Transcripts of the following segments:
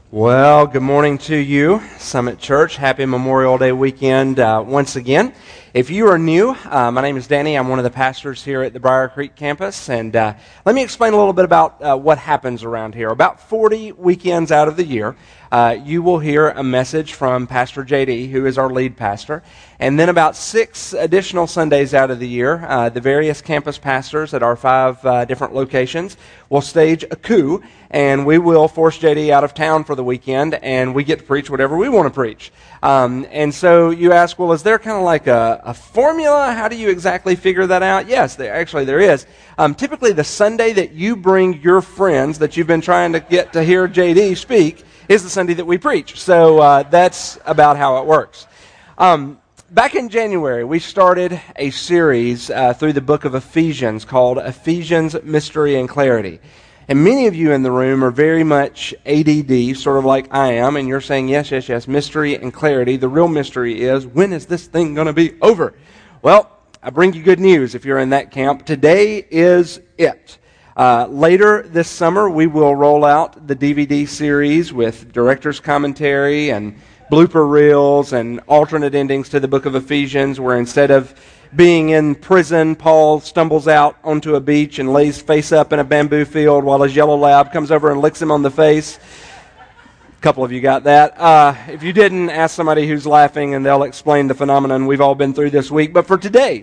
Well, good morning to you, Summit Church. Happy Memorial Day weekend once again. If you are new, my name is Danny. I'm one of the pastors here at the Briar Creek campus. And let me explain a little bit about what happens around here. About 40 weekends out of the year, you will hear a message from Pastor JD, who is our lead pastor. And then about 6 additional Sundays out of the year, the various campus pastors at our 5 different locations will stage a coup, and we will force JD out of town for the weekend, and we get to preach whatever we want to preach. And so you ask, well, is there kind of like a formula? How do you exactly figure that out? Yes, there is. Typically, the Sunday that you bring your friends that you've been trying to get to hear JD speak is the Sunday that we preach. So that's about how it works. Back in January, we started a series through the book of Ephesians called Ephesians Mystery and Clarity. And many of you in the room are very much ADD, sort of like I am, and you're saying, yes, mystery and clarity. The real mystery is, when is this thing going to be over? Well, I bring you good news if you're in that camp. Today is it. Later this summer, we will roll out the DVD series with director's commentary and blooper reels and alternate endings to the book of Ephesians, where instead of being in prison, Paul stumbles out onto a beach and lays face up in a bamboo field while his yellow lab comes over and licks him on the face. A couple of you got that. If you didn't, ask somebody who's laughing and they'll explain the phenomenon we've all been through this week. But for today,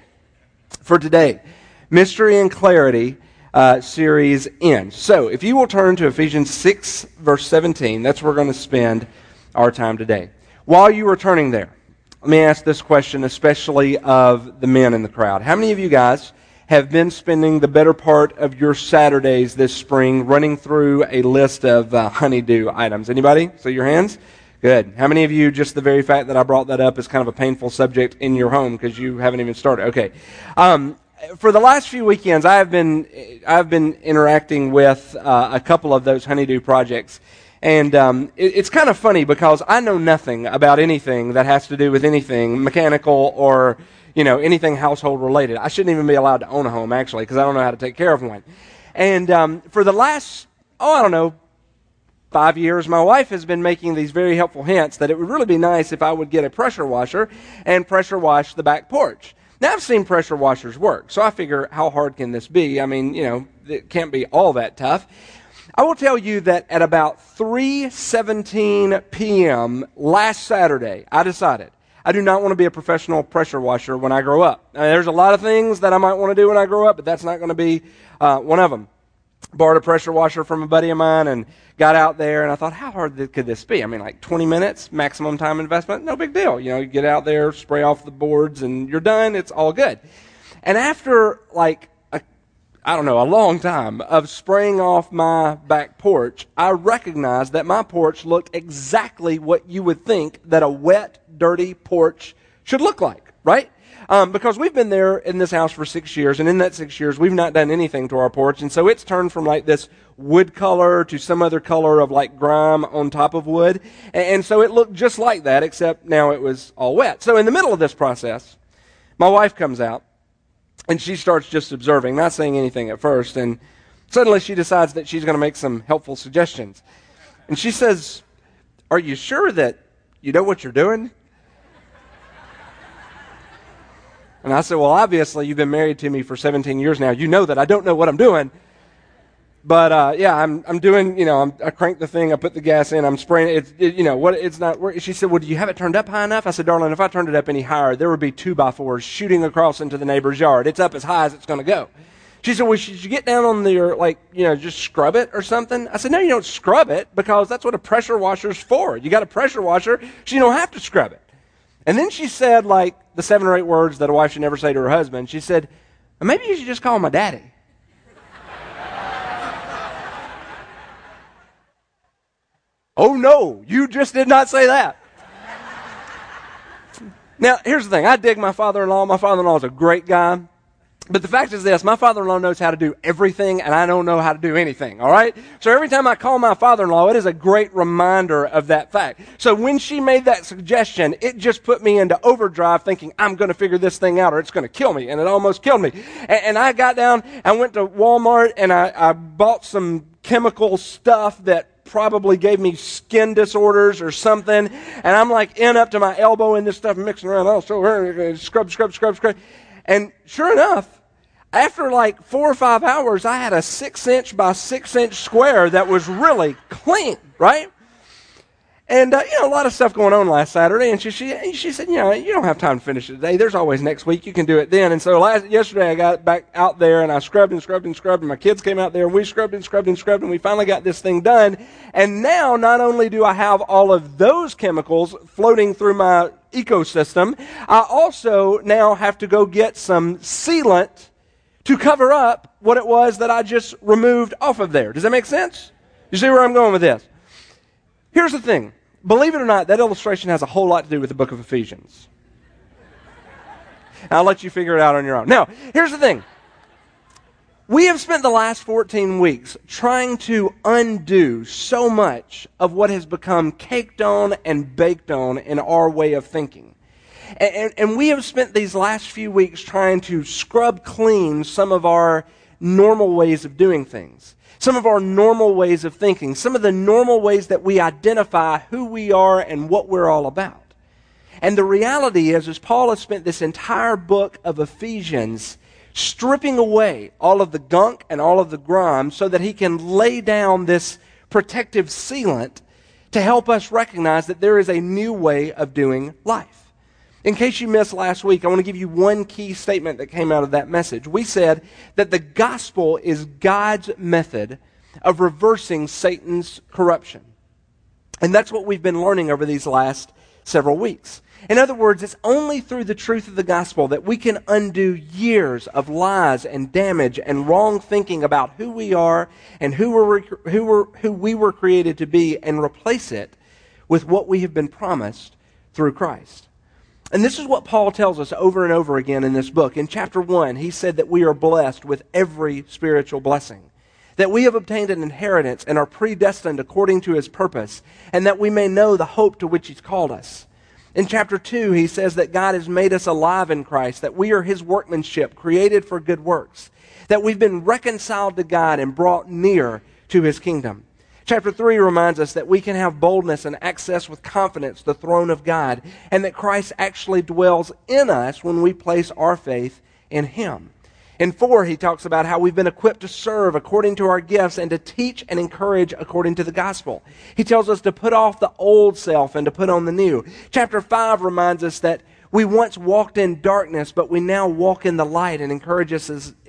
Mystery and Clarity series ends. So if you will turn to Ephesians 6, verse 17, that's where we're going to spend our time today. While you are turning there, let me ask this question, especially of the men in the crowd. How many of you guys have been spending the better part of your Saturdays this spring running through a list of honey-do items? Anybody? So your hands? Good. How many of you, just the very fact that I brought that up is kind of a painful subject in your home because you haven't even started? Okay. For the last few weekends, I've been interacting with a couple of those honey-do projects. And it's kind of funny because I know nothing about anything that has to do with anything mechanical or, anything household related. I shouldn't even be allowed to own a home, actually, because I don't know how to take care of one. And for the last, 5 years, my wife has been making these very helpful hints that it would really be nice if I would get a pressure washer and pressure wash the back porch. Now, I've seen pressure washers work, so I figure, how hard can this be? I mean, it can't be all that tough. I will tell you that at about 3:17 p.m. last Saturday, I decided I do not want to be a professional pressure washer when I grow up. Now, there's a lot of things that I might want to do when I grow up, but that's not going to be one of them. Borrowed a pressure washer from a buddy of mine and got out there, and I thought, how hard could this be? I mean, like 20 minutes, maximum time investment, no big deal. You get out there, spray off the boards, and you're done. It's all good. And after, a long time of spraying off my back porch, I recognized that my porch looked exactly what you would think that a wet, dirty porch should look like, right? Because we've been there in this house for 6 years, and in that 6 years, we've not done anything to our porch, and so it's turned from like this wood color to some other color of like grime on top of wood, and so it looked just like that, except now it was all wet. So in the middle of this process, my wife comes out, and she starts just observing, not saying anything at first, and suddenly she decides that she's going to make some helpful suggestions. And she says, "Are you sure that you know what you're doing?" And I said, "Well, obviously, you've been married to me for 17 years now. You know that I don't know what I'm doing. But, I'm doing, I crank the thing, I put the gas in, I'm spraying it, it's not working." She said, "Well, do you have it turned up high enough?" I said, "Darling, if I turned it up any higher, there would be 2x4s shooting across into the neighbor's yard. It's up as high as it's going to go." She said, "Well, should you get down on just scrub it or something?" I said, "No, you don't scrub it, because that's what a pressure washer's for. You got a pressure washer, so you don't have to scrub it." And then she said, the 7 or 8 words that a wife should never say to her husband. She said, "Maybe you should just call my daddy." Oh, no, you just did not say that. Now, here's the thing. I dig my father-in-law. My father-in-law is a great guy. But the fact is this, my father-in-law knows how to do everything, and I don't know how to do anything, all right? So every time I call my father-in-law, it is a great reminder of that fact. So when she made that suggestion, it just put me into overdrive thinking, I'm going to figure this thing out or it's going to kill me, and it almost killed me. And I got down, I went to Walmart, and I bought some chemical stuff that probably gave me skin disorders or something, and I'm like in up to my elbow in this stuff, mixing around, scrub. And sure enough, after like 4 or 5 hours, I had a 6-inch by 6-inch square that was really clean, right? And, a lot of stuff going on last Saturday. And she said, you don't have time to finish it today. There's always next week. You can do it then. And so yesterday I got back out there and I scrubbed. And my kids came out there and we scrubbed. And we finally got this thing done. And now not only do I have all of those chemicals floating through my ecosystem, I also now have to go get some sealant to cover up what it was that I just removed off of there. Does that make sense? You see where I'm going with this? Here's the thing. Believe it or not, that illustration has a whole lot to do with the book of Ephesians. I'll let you figure it out on your own. Now, here's the thing. We have spent the last 14 weeks trying to undo so much of what has become caked on and baked on in our way of thinking. And we have spent these last few weeks trying to scrub clean some of our normal ways of doing things. Some of our normal ways of thinking, some of the normal ways that we identify who we are and what we're all about. And the reality is Paul has spent this entire book of Ephesians stripping away all of the gunk and all of the grime so that he can lay down this protective sealant to help us recognize that there is a new way of doing life. In case you missed last week, I want to give you one key statement that came out of that message. We said that the gospel is God's method of reversing Satan's corruption. And that's what we've been learning over these last several weeks. In other words, it's only through the truth of the gospel that we can undo years of lies and damage and wrong thinking about who we are and who we were created to be and replace it with what we have been promised through Christ. And this is what Paul tells us over and over again in this book. In chapter 1, he said that we are blessed with every spiritual blessing, that we have obtained an inheritance and are predestined according to his purpose, and that we may know the hope to which he's called us. In chapter 2, he says that God has made us alive in Christ, that we are his workmanship, created for good works, that we've been reconciled to God and brought near to his kingdom. Chapter 3 reminds us that we can have boldness and access with confidence the throne of God, and that Christ actually dwells in us when we place our faith in him. In 4, he talks about how we've been equipped to serve according to our gifts and to teach and encourage according to the gospel. He tells us to put off the old self and to put on the new. Chapter 5 reminds us that we once walked in darkness, but we now walk in the light, and encourages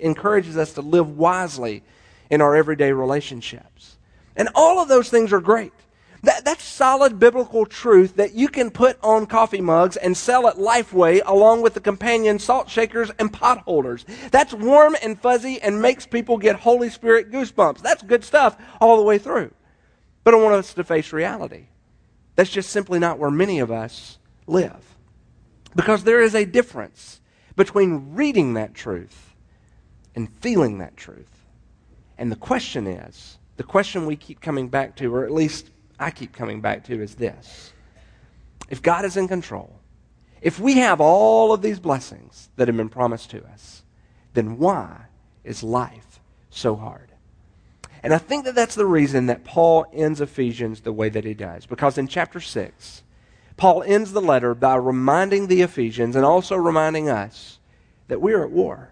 us to live wisely in our everyday relationships. And all of those things are great. That's solid biblical truth that you can put on coffee mugs and sell at Lifeway along with the companion salt shakers and pot holders. That's warm and fuzzy and makes people get Holy Spirit goosebumps. That's good stuff all the way through. But I want us to face reality. That's just simply not where many of us live. Because there is a difference between reading that truth and feeling that truth. And the question we keep coming back to, or at least I keep coming back to, is this. If God is in control, if we have all of these blessings that have been promised to us, then why is life so hard? And I think that that's the reason that Paul ends Ephesians the way that he does. Because in chapter 6, Paul ends the letter by reminding the Ephesians and also reminding us that we are at war.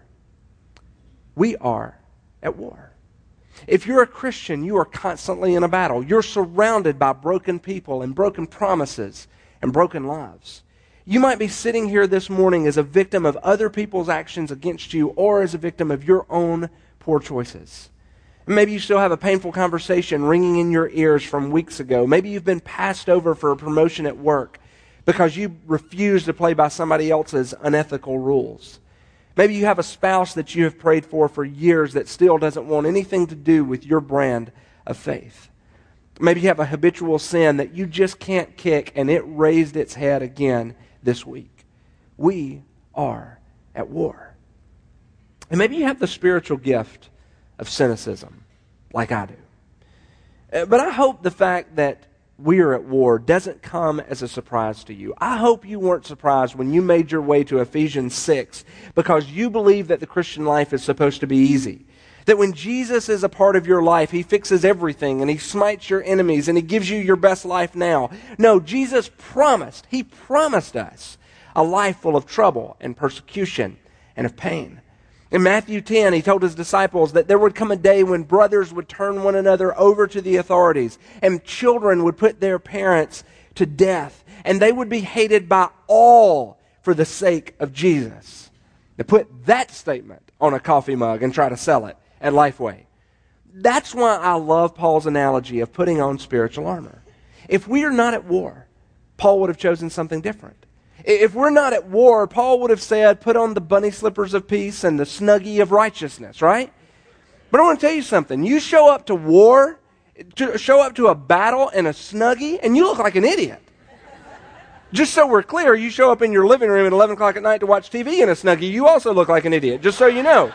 We are at war. If you're a Christian, you are constantly in a battle. You're surrounded by broken people and broken promises and broken lives. You might be sitting here this morning as a victim of other people's actions against you, or as a victim of your own poor choices. Maybe you still have a painful conversation ringing in your ears from weeks ago. Maybe you've been passed over for a promotion at work because you refuse to play by somebody else's unethical rules. Maybe you have a spouse that you have prayed for years that still doesn't want anything to do with your brand of faith. Maybe you have a habitual sin that you just can't kick, and it raised its head again this week. We are at war. And maybe you have the spiritual gift of cynicism, like I do. But I hope the fact that we are at war doesn't come as a surprise to you. I hope you weren't surprised when you made your way to Ephesians 6 because you believe that the Christian life is supposed to be easy, That when Jesus is a part of your life, He fixes everything and He smites your enemies and He gives you your best life now. No, Jesus promised. He promised us a life full of trouble and persecution and of pain. In Matthew 10, He told His disciples that there would come a day when brothers would turn one another over to the authorities and children would put their parents to death, and they would be hated by all for the sake of Jesus. To put that statement on a coffee mug and try to sell it at Lifeway. That's why I love Paul's analogy of putting on spiritual armor. If we are not at war, Paul would have chosen something different. If we're not at war, Paul would have said, put on the bunny slippers of peace and the snuggie of righteousness, right? But I want to tell you something. You show up to war, show up to a battle in a snuggie, and you look like an idiot. Just so we're clear, you show up in your living room at 11 o'clock at night to watch TV in a snuggie, you also look like an idiot, just so you know.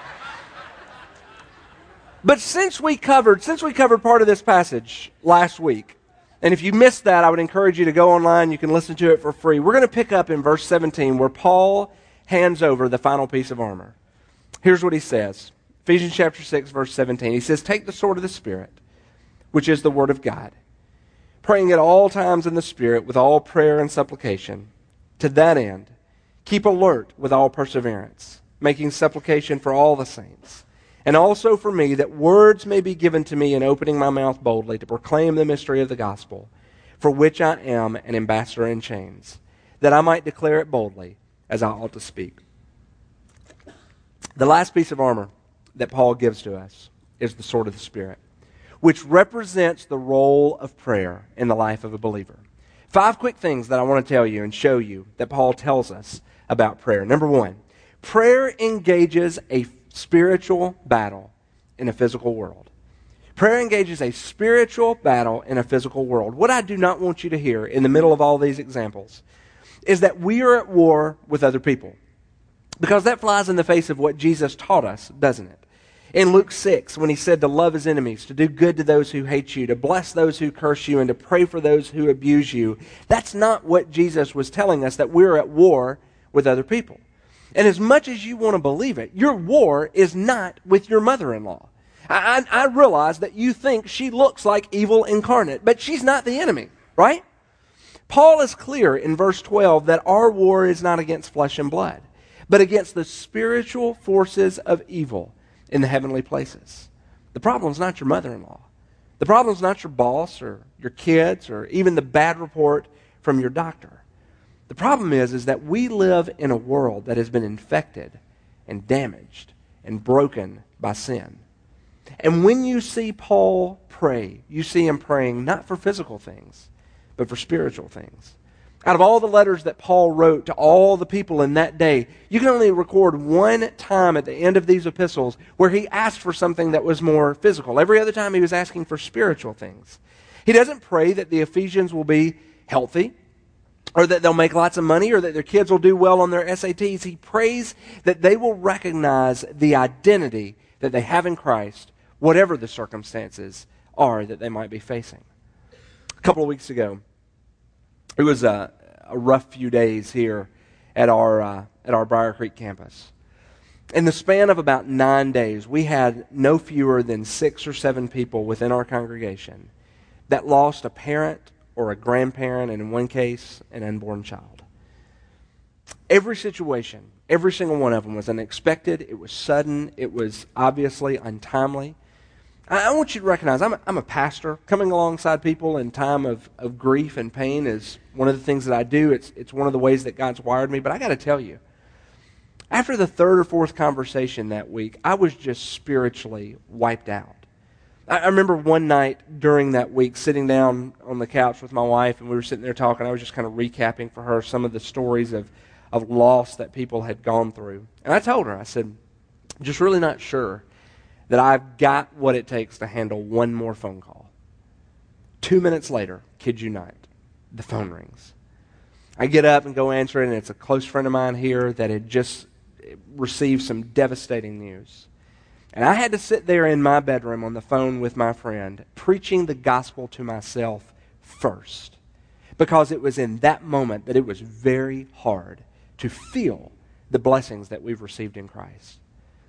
But since we covered part of this passage last week, and if you missed that, I would encourage you to go online. You can listen to it for free. We're going to pick up in verse 17 where Paul hands over the final piece of armor. Here's what he says. Ephesians chapter 6, verse 17. He says, take the sword of the Spirit, which is the word of God, praying at all times in the Spirit with all prayer and supplication. To that end, keep alert with all perseverance, making supplication for all the saints, and also for me, that words may be given to me in opening my mouth boldly to proclaim the mystery of the gospel, for which I am an ambassador in chains, that I might declare it boldly as I ought to speak. The last piece of armor that Paul gives to us is the sword of the Spirit, which represents the role of prayer in the life of a believer. 5 quick things that I want to tell you and show you that Paul tells us about prayer. Number 1, prayer engages a spiritual battle in a physical world. Prayer engages a spiritual battle in a physical world. What I do not want you to hear in the middle of all these examples is that we are at war with other people. Because that flies in the face of what Jesus taught us, doesn't it? In Luke 6, when He said to love His enemies, to do good to those who hate you, to bless those who curse you, and to pray for those who abuse you, that's not what Jesus was telling us, that we're at war with other people. And as much as you want to believe it, your war is not with your mother-in-law. I realize that you think she looks like evil incarnate, but she's not the enemy, right? Paul is clear in verse 12 that our war is not against flesh and blood, but against the spiritual forces of evil in the heavenly places. The problem's not your mother-in-law. The problem's not your boss or your kids or even the bad report from your doctor. The problem is that we live in a world that has been infected and damaged and broken by sin. And when you see Paul pray, you see him praying not for physical things, but for spiritual things. Out of all the letters that Paul wrote to all the people in that day, you can only record one time at the end of these epistles where he asked for something that was more physical. Every other time he was asking for spiritual things. He doesn't pray that the Ephesians will be healthy, or that they'll make lots of money, or that their kids will do well on their SATs. He prays that they will recognize the identity that they have in Christ, whatever the circumstances are that they might be facing. A couple of weeks ago, it was a rough few days here at our Briar Creek campus. In the span of about 9 days, we had no fewer than 6 or 7 people within our congregation that lost a parent or a grandparent, and in one case, an unborn child. Every situation, every single one of them was unexpected, it was sudden, it was obviously untimely. I want you to recognize, I'm a pastor. Coming alongside people in time of grief and pain is one of the things that I do. It's one of the ways that God's wired me. But I got to tell you, after the 3rd or 4th conversation that week, I was just spiritually wiped out. I remember one night during that week sitting down on the couch with my wife, and we were sitting there talking. I was just kind of recapping for her some of the stories of loss that people had gone through. And I told her, I said, I'm just really not sure that I've got what it takes to handle one more phone call. 2 minutes later, kid you not, the phone rings. I get up and go answer it, and it's a close friend of mine here that had just received some devastating news. And I had to sit there in my bedroom on the phone with my friend, preaching the gospel to myself first. Because it was in that moment that it was very hard to feel the blessings that we've received in Christ.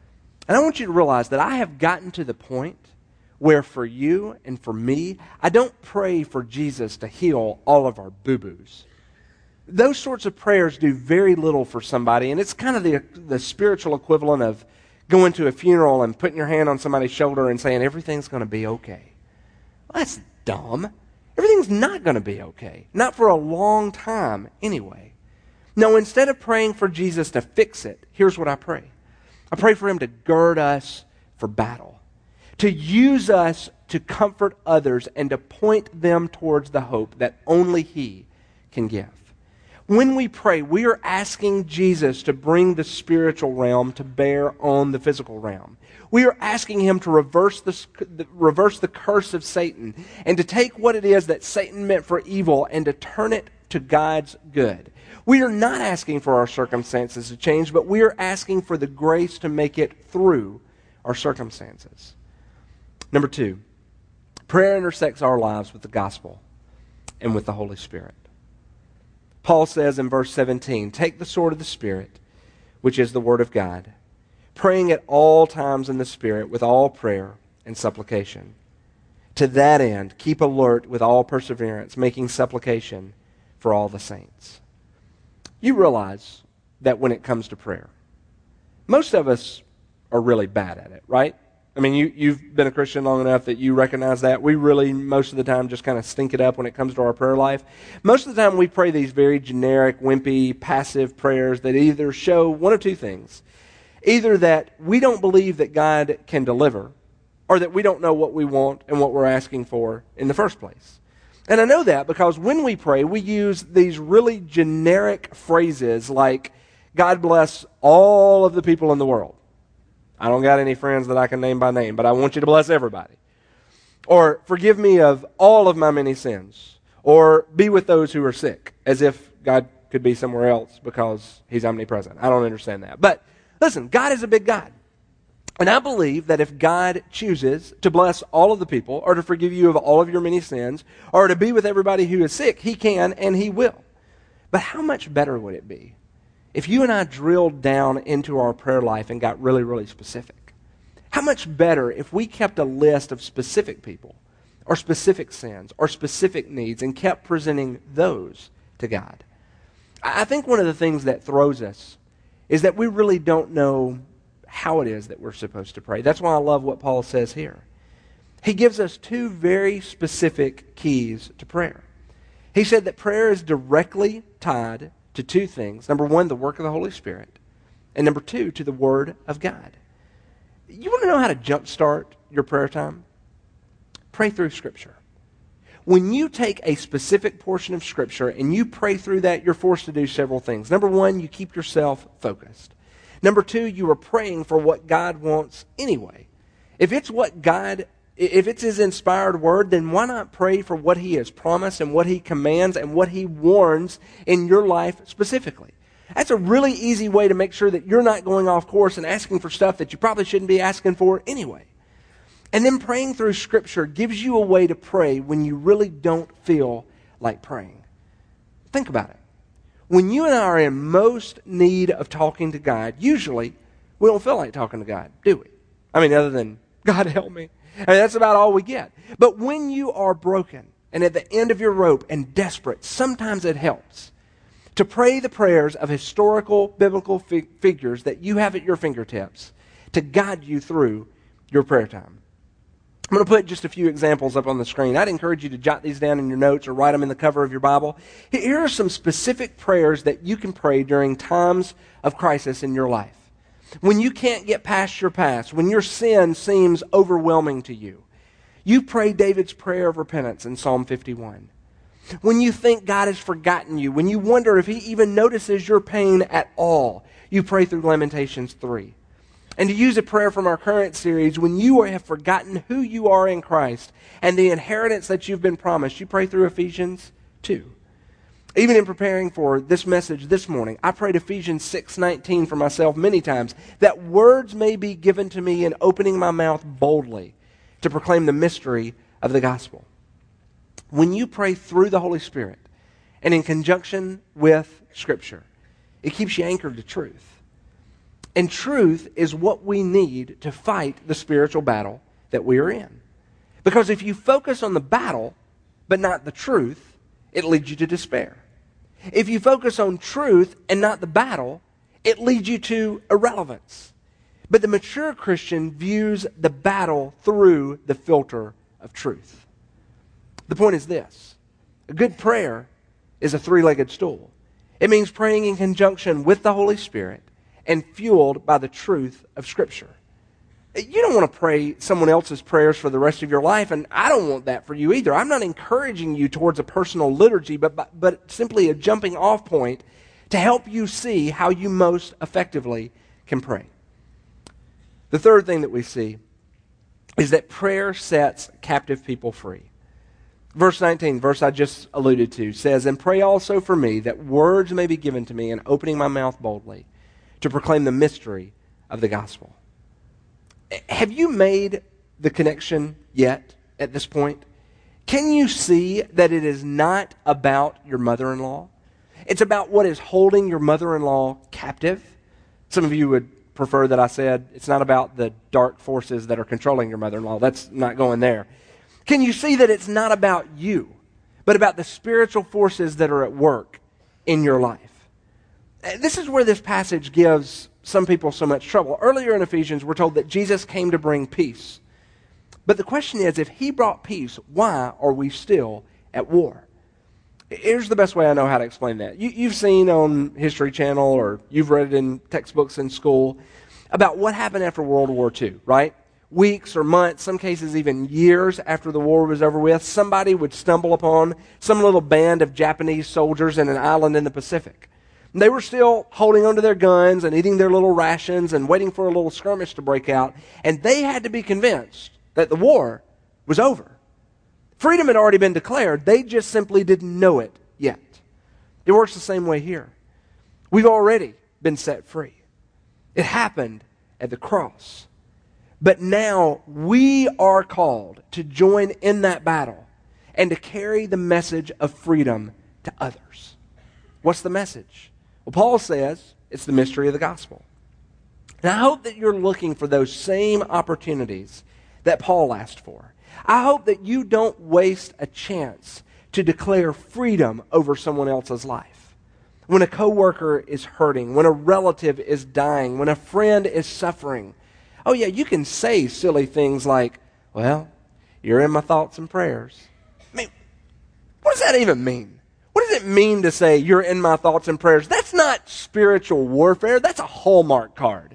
And I want you to realize that I have gotten to the point where for you and for me, I don't pray for Jesus to heal all of our boo-boos. Those sorts of prayers do very little for somebody, and it's kind of the spiritual equivalent of going to a funeral and putting your hand on somebody's shoulder and saying, everything's going to be okay. Well, that's dumb. Everything's not going to be okay. Not for a long time anyway. No, instead of praying for Jesus to fix it, here's what I pray. I pray for him to gird us for battle, to use us to comfort others and to point them towards the hope that only he can give. When we pray, we are asking Jesus to bring the spiritual realm to bear on the physical realm. We are asking him to reverse the curse of Satan and to take what it is that Satan meant for evil and to turn it to God's good. We are not asking for our circumstances to change, but we are asking for the grace to make it through our circumstances. Number 2, prayer intersects our lives with the gospel and with the Holy Spirit. Paul says in verse 17, take the sword of the Spirit, which is the Word of God, praying at all times in the Spirit with all prayer and supplication. To that end, keep alert with all perseverance, making supplication for all the saints. You realize that when it comes to prayer, most of us are really bad at it, right? I mean, you've been a Christian long enough that you recognize that. We really, most of the time, just kind of stink it up when it comes to our prayer life. Most of the time, we pray these very generic, wimpy, passive prayers that either show one of two things. Either that we don't believe that God can deliver, or that we don't know what we want and what we're asking for in the first place. And I know that because when we pray, we use these really generic phrases like, God bless all of the people in the world. I don't got any friends that I can name by name, but I want you to bless everybody. Or forgive me of all of my many sins. Or be with those who are sick, as if God could be somewhere else because he's omnipresent. I don't understand that. But listen, God is a big God. And I believe that if God chooses to bless all of the people, or to forgive you of all of your many sins, or to be with everybody who is sick, he can and he will. But how much better would it be if you and I drilled down into our prayer life and got really, really specific? How much better if we kept a list of specific people, or specific sins, or specific needs, and kept presenting those to God? I think one of the things that throws us is that we really don't know how it is that we're supposed to pray. That's why I love what Paul says here. He gives us two very specific keys to prayer. He said that prayer is directly tied to two things. Number one, the work of the Holy Spirit. And number two, to the Word of God. You want to know how to jumpstart your prayer time? Pray through Scripture. When you take a specific portion of Scripture and you pray through that, you're forced to do several things. Number one, you keep yourself focused. Number two, you are praying for what God wants anyway. If it's his inspired word, then why not pray for what he has promised and what he commands and what he warns in your life specifically? That's a really easy way to make sure that you're not going off course and asking for stuff that you probably shouldn't be asking for anyway. And then praying through Scripture gives you a way to pray when you really don't feel like praying. Think about it. When you and I are in most need of talking to God, usually we don't feel like talking to God, do we? I mean, other than, God help me. I mean, that's about all we get. But when you are broken and at the end of your rope and desperate, sometimes it helps to pray the prayers of historical biblical figures that you have at your fingertips to guide you through your prayer time. I'm going to put just a few examples up on the screen. I'd encourage you to jot these down in your notes or write them in the cover of your Bible. Here are some specific prayers that you can pray during times of crisis in your life. When you can't get past your past, when your sin seems overwhelming to you, you pray David's prayer of repentance in Psalm 51. When you think God has forgotten you, when you wonder if he even notices your pain at all, you pray through Lamentations 3. And to use a prayer from our current series, when you have forgotten who you are in Christ and the inheritance that you've been promised, you pray through Ephesians 2. Even in preparing for this message this morning, I prayed Ephesians 6:19 for myself many times, that words may be given to me in opening my mouth boldly to proclaim the mystery of the gospel. When you pray through the Holy Spirit and in conjunction with Scripture, it keeps you anchored to truth. And truth is what we need to fight the spiritual battle that we are in. Because if you focus on the battle, but not the truth, it leads you to despair. If you focus on truth and not the battle, it leads you to irrelevance. But the mature Christian views the battle through the filter of truth. The point is this: a good prayer is a three-legged stool. It means praying in conjunction with the Holy Spirit and fueled by the truth of Scripture. You don't want to pray someone else's prayers for the rest of your life, and I don't want that for you either. I'm not encouraging you towards a personal liturgy, but simply a jumping off point to help you see how you most effectively can pray. The third thing that we see is that prayer sets captive people free. Verse 19, verse I just alluded to, says, "And pray also for me, that words may be given to me in opening my mouth boldly, to proclaim the mystery of the gospel." Have you made the connection yet at this point? Can you see that it is not about your mother-in-law? It's about what is holding your mother-in-law captive. Some of you would prefer that I said it's not about the dark forces that are controlling your mother-in-law. That's not going there. Can you see that it's not about you, but about the spiritual forces that are at work in your life? This is where this passage gives some people so much trouble. Earlier in Ephesians, we're told that Jesus came to bring peace. But the question is, if he brought peace, why are we still at war? Here's the best way I know how to explain that. You've seen on History Channel, or you've read it in textbooks in school, about what happened after World War II, right? Weeks or months, some cases even years after the war was over with, somebody would stumble upon some little band of Japanese soldiers in an island in the Pacific. They were still holding onto their guns and eating their little rations and waiting for a little skirmish to break out. And they had to be convinced that the war was over. Freedom had already been declared. They just simply didn't know it yet. It works the same way here. We've already been set free. It happened at the cross. But now we are called to join in that battle and to carry the message of freedom to others. What's the message? Well, Paul says it's the mystery of the gospel. And I hope that you're looking for those same opportunities that Paul asked for. I hope that you don't waste a chance to declare freedom over someone else's life. When a coworker is hurting, when a relative is dying, when a friend is suffering, oh yeah, you can say silly things like, "Well, you're in my thoughts and prayers." I mean, what does that even mean? What does it mean to say, "You're in my thoughts and prayers"? That's not spiritual warfare. That's a Hallmark card.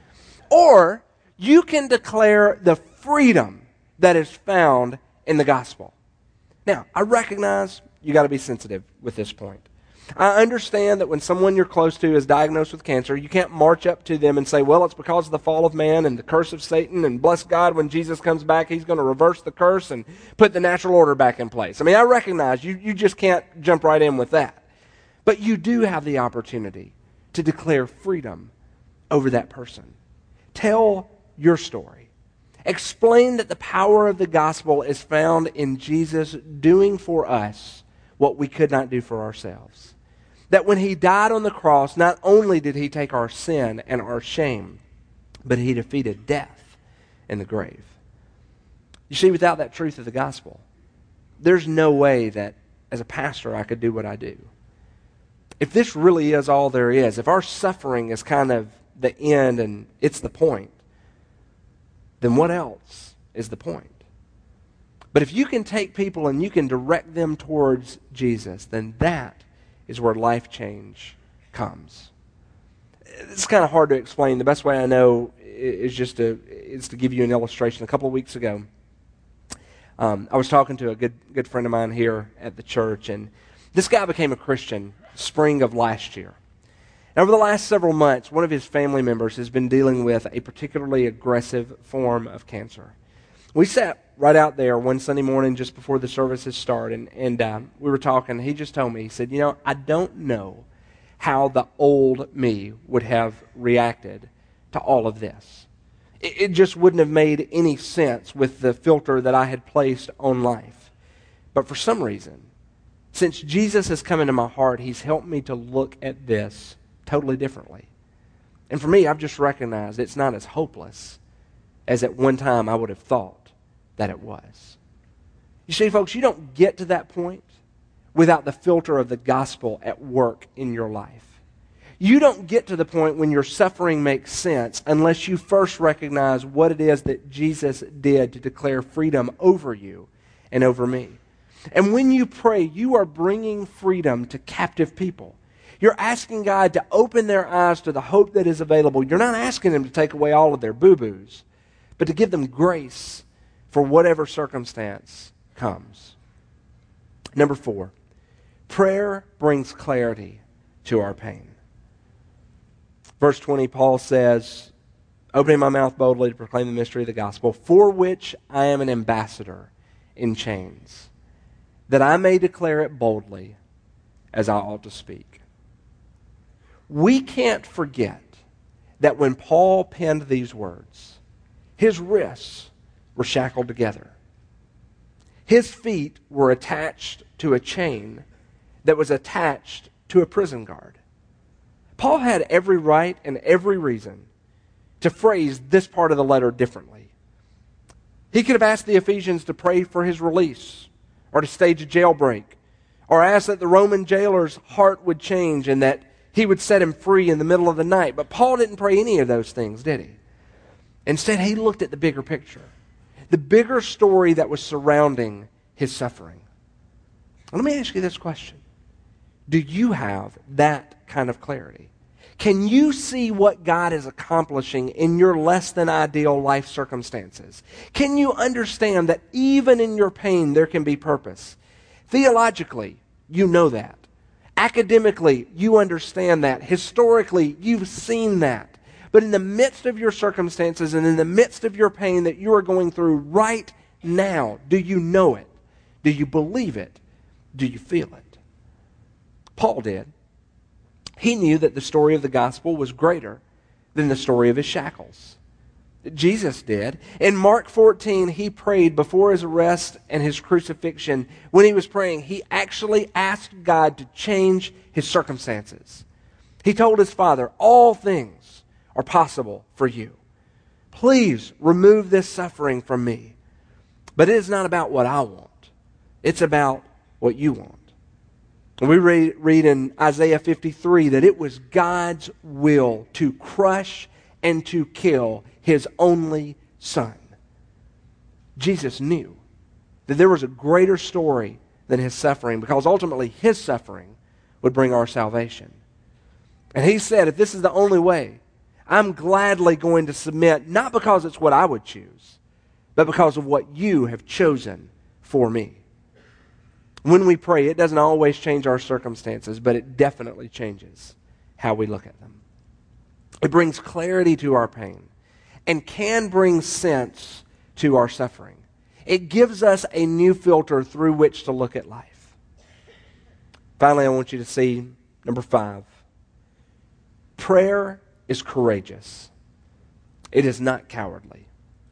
Or you can declare the freedom that is found in the gospel. Now, I recognize you got to be sensitive with this point. I understand that when someone you're close to is diagnosed with cancer, you can't march up to them and say, "Well, it's because of the fall of man and the curse of Satan, and bless God, when Jesus comes back, he's going to reverse the curse and put the natural order back in place." I mean, I recognize you just can't jump right in with that. But you do have the opportunity to declare freedom over that person. Tell your story. Explain that the power of the gospel is found in Jesus doing for us what we could not do for ourselves. That when he died on the cross, not only did he take our sin and our shame, but he defeated death in the grave. You see, without that truth of the gospel, there's no way that as a pastor I could do what I do. If this really is all there is, if our suffering is kind of the end and it's the point, then what else is the point? But if you can take people and you can direct them towards Jesus, then that is where life change comes. It's kind of hard to explain. The best way I know is to give you an illustration. A couple of weeks ago, I was talking to a good friend of mine here at the church, and this guy became a Christian spring of last year. And over the last several months, one of his family members has been dealing with a particularly aggressive form of cancer. We sat right out there one Sunday morning just before the services started, and we were talking. He just told me, he said, I don't know how the old me would have reacted to all of this. It just wouldn't have made any sense with the filter that I had placed on life. But for some reason, since Jesus has come into my heart, he's helped me to look at this totally differently. And for me, I've just recognized it's not as hopeless as at one time I would have thought that it was. You see, folks, you don't get to that point without the filter of the gospel at work in your life. You don't get to the point when your suffering makes sense unless you first recognize what it is that Jesus did to declare freedom over you and over me. And when you pray, you are bringing freedom to captive people. You're asking God to open their eyes to the hope that is available. You're not asking Him to take away all of their boo-boos, but to give them grace for whatever circumstance comes. Number 4, prayer brings clarity to our pain. Verse 20, Paul says, opening my mouth boldly to proclaim the mystery of the gospel, for which I am an ambassador in chains, that I may declare it boldly as I ought to speak. We can't forget that when Paul penned these words, his wrists were shackled together. His feet were attached to a chain that was attached to a prison guard. Paul had every right and every reason to phrase this part of the letter differently. He could have asked the Ephesians to pray for his release, or to stage a jailbreak, or ask that the Roman jailer's heart would change and that he would set him free in the middle of the night. But Paul didn't pray any of those things, did he? Instead, he looked at the bigger picture, the bigger story that was surrounding his suffering. Let me ask you this question. Do you have that kind of clarity? Can you see what God is accomplishing in your less than ideal life circumstances? Can you understand that even in your pain there can be purpose? Theologically, you know that. Academically, you understand that. Historically, you've seen that. But in the midst of your circumstances and in the midst of your pain that you are going through right now, do you know it? Do you believe it? Do you feel it? Paul did. He knew that the story of the gospel was greater than the story of his shackles. Jesus did. In Mark 14, he prayed before his arrest and his crucifixion. When he was praying, he actually asked God to change his circumstances. He told his Father, all things are possible for you. Please remove this suffering from me. But it is not about what I want. It's about what you want. We read in Isaiah 53 that it was God's will to crush and to kill His only Son. Jesus knew that there was a greater story than His suffering, because ultimately His suffering would bring our salvation. And He said, if this is the only way, I'm gladly going to submit, not because it's what I would choose, but because of what you have chosen for me. When we pray, it doesn't always change our circumstances, but it definitely changes how we look at them. It brings clarity to our pain and can bring sense to our suffering. It gives us a new filter through which to look at life. Finally, I want you to see number 5. Prayer is courageous. It is not cowardly.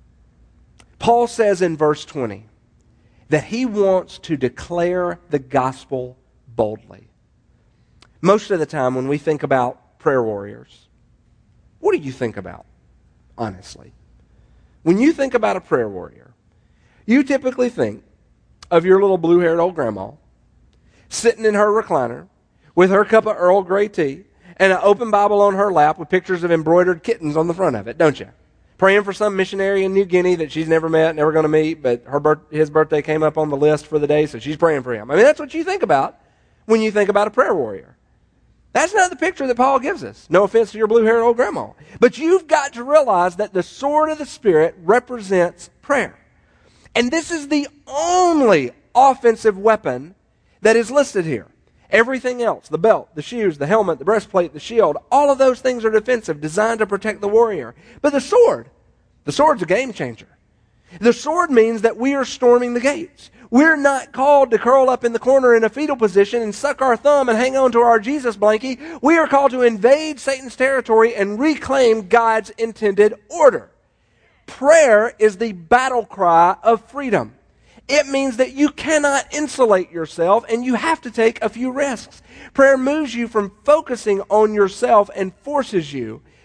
Paul says in verse 20, that he wants to declare the gospel boldly. Most of the time when we think about prayer warriors, what do you think about, honestly? When you think about a prayer warrior, you typically think of your little blue-haired old grandma sitting in her recliner with her cup of Earl Grey tea and an open Bible on her lap with pictures of embroidered kittens on the front of it, don't you? Praying for some missionary in New Guinea that she's never met, never going to meet, but his birthday came up on the list for the day, so she's praying for him. I mean, that's what you think about when you think about a prayer warrior. That's not the picture that Paul gives us. No offense to your blue-haired old grandma. But you've got to realize that the sword of the Spirit represents prayer. And this is the only offensive weapon that is listed here. Everything else, the belt, the shoes, the helmet, the breastplate, the shield, all of those things are defensive, designed to protect the warrior. But the sword's a game changer. The sword means that we are storming the gates. We're not called to curl up in the corner in a fetal position and suck our thumb and hang on to our Jesus blankie. We are called to invade Satan's territory and reclaim God's intended order. Prayer is the battle cry of freedom. It means that you cannot insulate yourself and you have to take a few risks. Prayer moves you from focusing on yourself and forces you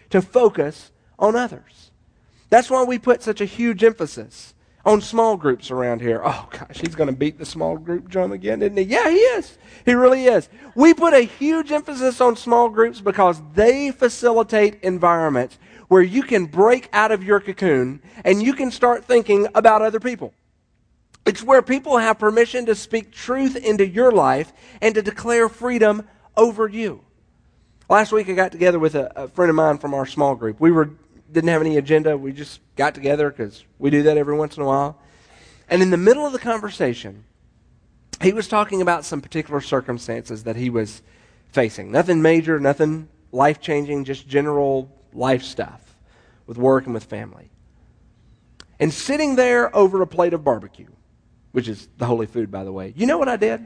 to focus on others. That's why we put such a huge emphasis on small groups around here. Oh, gosh, he's going to beat the small group drum again, isn't he? Yeah, he is. He really is. We put a huge emphasis on small groups because they facilitate environments where you can break out of your cocoon and you can start thinking about other people. It's where people have permission to speak truth into your life and to declare freedom over you. Last week I got together with a friend of mine from our small group. Didn't have any agenda. We just got together because we do that every once in a while. And in the middle of the conversation, he was talking about some particular circumstances that he was facing. Nothing major, nothing life-changing, just general life stuff with work and with family. And sitting there over a plate of barbecue, which is the holy food, by the way, you know what I did?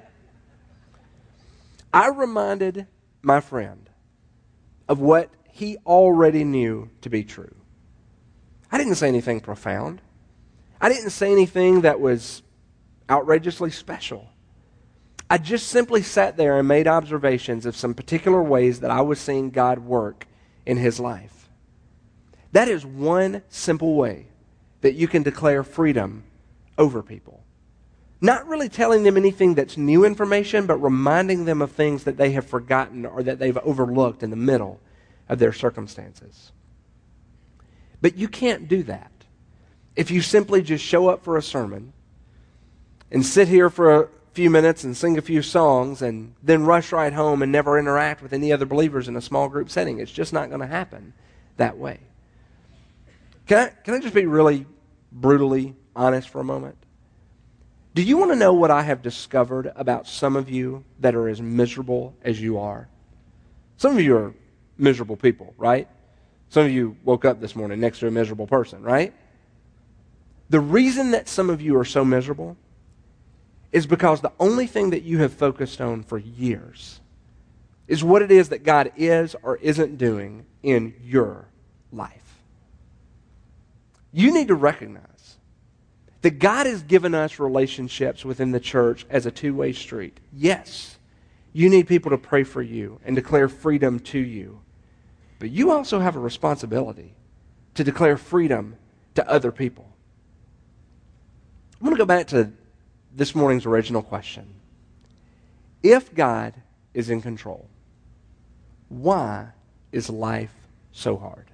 I reminded my friend of what he already knew to be true. I didn't say anything profound. I didn't say anything that was outrageously special. I just simply sat there and made observations of some particular ways that I was seeing God work in his life. That is one simple way that you can declare freedom over people. Not really telling them anything that's new information, but reminding them of things that they have forgotten or that they've overlooked in the middle of their circumstances. But you can't do that if you simply just show up for a sermon and sit here for a few minutes and sing a few songs and then rush right home and never interact with any other believers in a small group setting. It's just not going to happen that way. Can I just be really brutally honest for a moment? Do you want to know what I have discovered about some of you that are as miserable as you are? Some of you are miserable people, right? Some of you woke up this morning next to a miserable person, right? The reason that some of you are so miserable is because the only thing that you have focused on for years is what it is that God is or isn't doing in your life. You need to recognize that God has given us relationships within the church as a two-way street. Yes, you need people to pray for you and declare freedom to you. But you also have a responsibility to declare freedom to other people. I'm going to go back to this morning's original question. If God is in control, why is life so hard?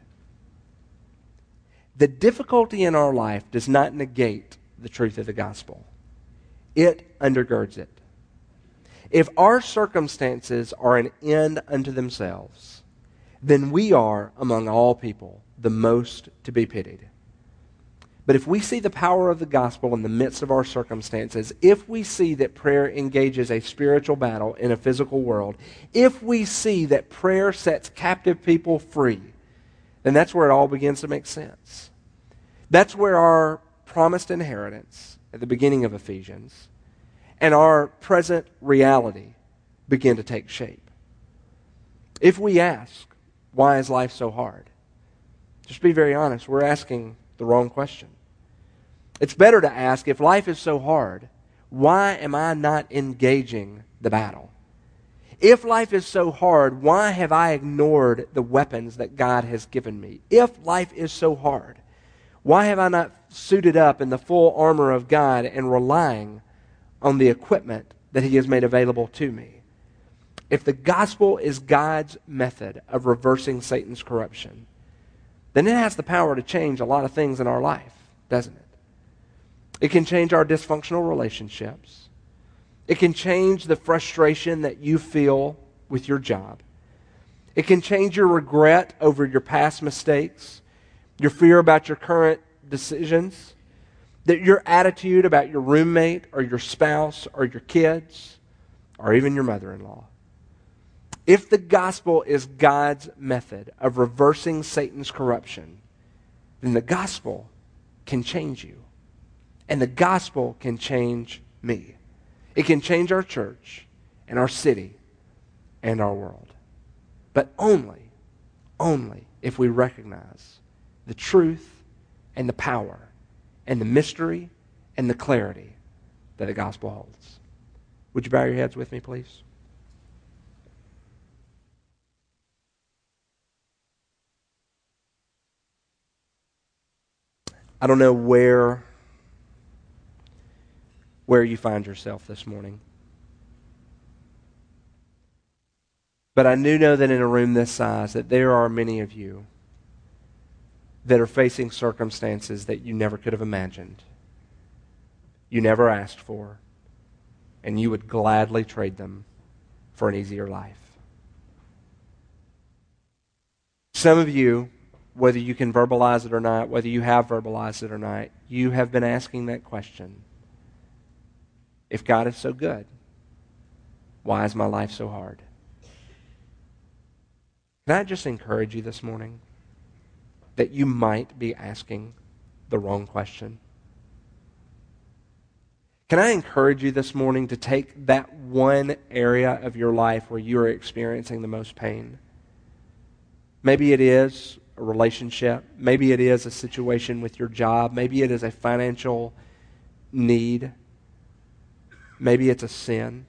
The difficulty in our life does not negate the truth of the gospel. It undergirds it. If our circumstances are an end unto themselves, then we are, among all people, the most to be pitied. But if we see the power of the gospel in the midst of our circumstances, if we see that prayer engages a spiritual battle in a physical world, if we see that prayer sets captive people free, then that's where it all begins to make sense. That's where our promised inheritance at the beginning of Ephesians and our present reality begin to take shape. If we ask, why is life so hard? Just be very honest, we're asking the wrong question. It's better to ask, if life is so hard, why am I not engaging the battle? If life is so hard, why have I ignored the weapons that God has given me? If life is so hard, why have I not suited up in the full armor of God and relying on the equipment that he has made available to me? If the gospel is God's method of reversing Satan's corruption, then it has the power to change a lot of things in our life, doesn't it? It can change our dysfunctional relationships. It can change the frustration that you feel with your job. It can change your regret over your past mistakes, your fear about your current decisions, that your attitude about your roommate or your spouse or your kids or even your mother-in-law. If the gospel is God's method of reversing Satan's corruption, then the gospel can change you. And the gospel can change me. It can change our church and our city and our world. But only if we recognize the truth and the power and the mystery and the clarity that the gospel holds. Would you bow your heads with me, please? I don't know where you find yourself this morning. But I do know that in a room this size, that there are many of you that are facing circumstances that you never could have imagined, you never asked for, and you would gladly trade them for an easier life. Some of you, whether you can verbalize it or not, whether you have verbalized it or not, you have been asking that question. If God is so good, why is my life so hard? Can I just encourage you this morning that you might be asking the wrong question? Can I encourage you this morning to take that one area of your life where you are experiencing the most pain? Maybe it is a relationship. Maybe it is a situation with your job. Maybe it is a financial need. Maybe it's a sin.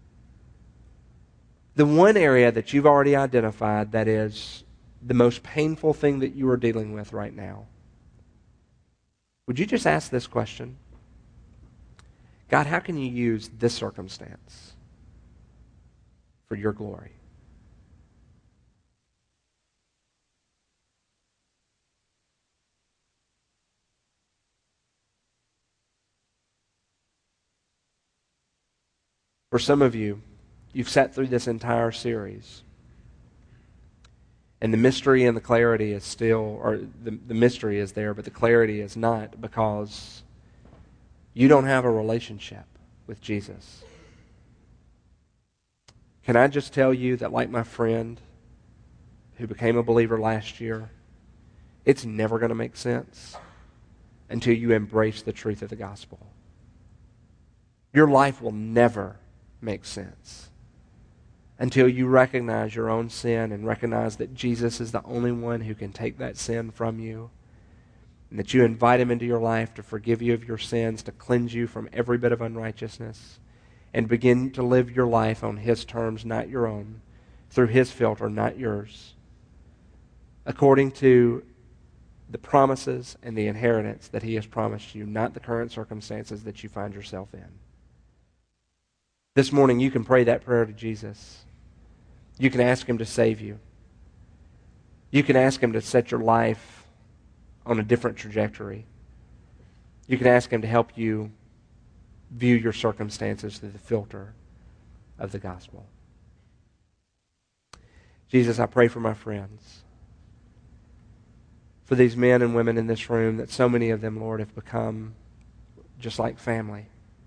The one area that you've already identified that is the most painful thing that you are dealing with right now. Would you just ask this question? God, how can you use this circumstance for your glory? For some of you, you've sat through this entire series, and the mystery and the clarity is still, or the mystery is there, but the clarity is not, because you don't have a relationship with Jesus. Can I just tell you that, like my friend who became a believer last year, it's never going to make sense until you embrace the truth of the gospel. Your life will never make sense until you recognize your own sin and recognize that Jesus is the only one who can take that sin from you, and that you invite Him into your life to forgive you of your sins, to cleanse you from every bit of unrighteousness, and begin to live your life on His terms, not your own, through His filter, not yours, according to the promises and the inheritance that He has promised you, not the current circumstances that you find yourself in. This morning you can pray that prayer to Jesus. You can ask Him to save you. You can ask Him to set your life on a different trajectory. You can ask Him to help you view your circumstances through the filter of the gospel. Jesus, I pray for my friends, for these men and women in this room, that so many of them, Lord, have become just like family.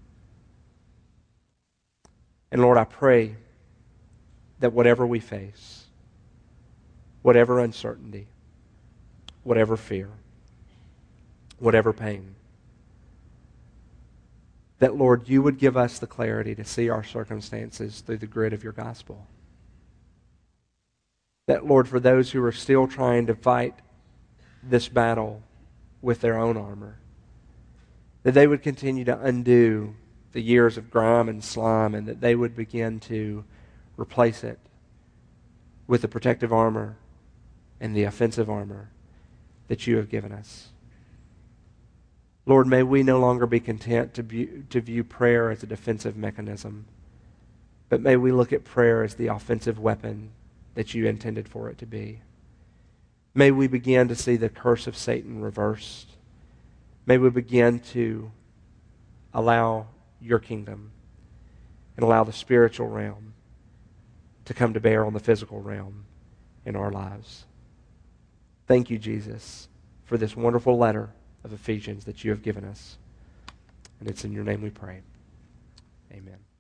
And Lord, I pray that whatever we face, whatever uncertainty, whatever fear, whatever pain, that, Lord, you would give us the clarity to see our circumstances through the grid of your gospel. That, Lord, for those who are still trying to fight this battle with their own armor, that they would continue to undo the years of grime and slime, and that they would begin to replace it with the protective armor and the offensive armor that you have given us. Lord, may we no longer be content to view prayer as a defensive mechanism, but may we look at prayer as the offensive weapon that you intended for it to be. May we begin to see the curse of Satan reversed. May we begin to allow your kingdom and allow the spiritual realm to come to bear on the physical realm in our lives. Thank you, Jesus, for this wonderful letter of Ephesians that you have given us. And it's in your name we pray. Amen.